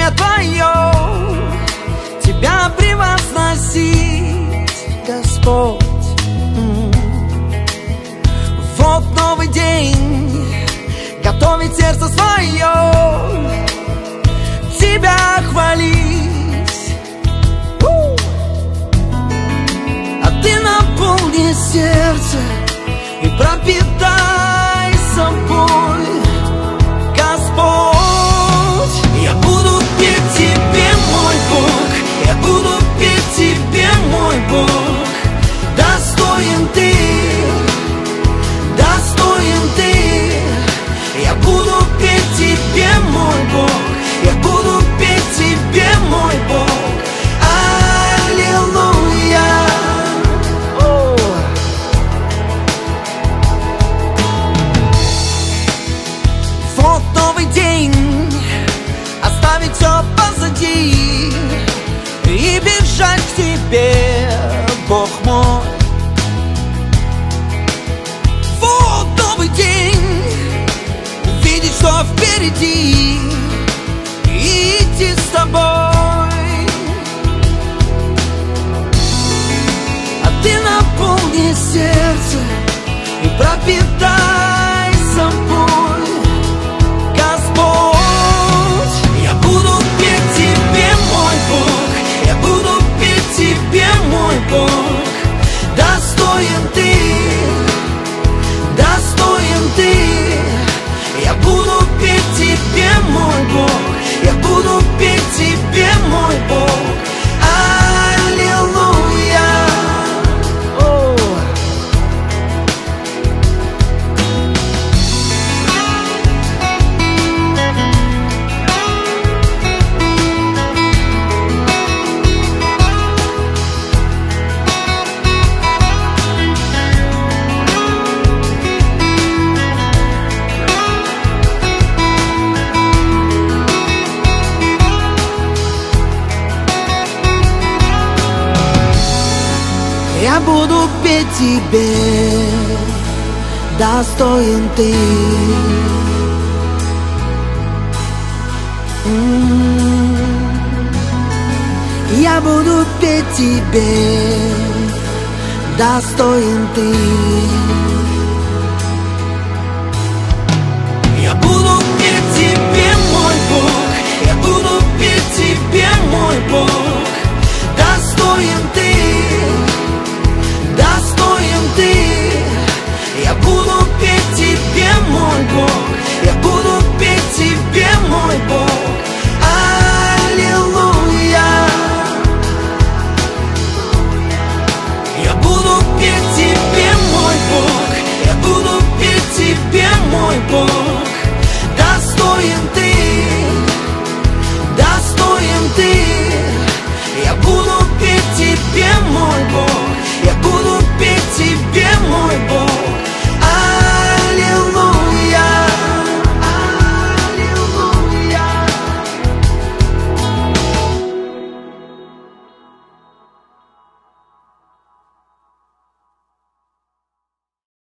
имя Твое, Тебя превозносить, Господь. Вот новый день, готовить сердце свое, Тебя хвалить. А Ты наполни сердце и пропитай собой, Господь. Я буду петь Тебе, мой Бог, я буду петь Тебе, мой Бог. Достоин Ты, достоин Ты. Я буду петь Тебе, мой Бог, я буду петь Тебе, мой Бог. Аллилуйя. Вот новый день, оставить все позади и бежать к Тебе, Бог мой. Вот новый день, видеть, что впереди, и идти с Тобой. А Ты наполни сердце и пропитай собой, Господь. Я буду петь Тебе, мой Бог, я буду петь Тебе, мой Бог. Достоин Ты, достоин Ты. Я буду петь Тебе, мой Бог, я буду петь Тебе, мой Бог. Аллилуйя. Я буду петь Тебе, достоин Ты. Я буду петь Тебе, достоин Ты. Я буду петь Тебе, мой Бог, я буду петь Тебе, мой Бог. Достоин Ты, достоин Ты. Я буду петь Тебе, мой Бог, я буду петь Тебе, мой Бог. Аллилуйя. Я буду петь Тебе, мой Бог, я буду петь Тебе, мой Бог.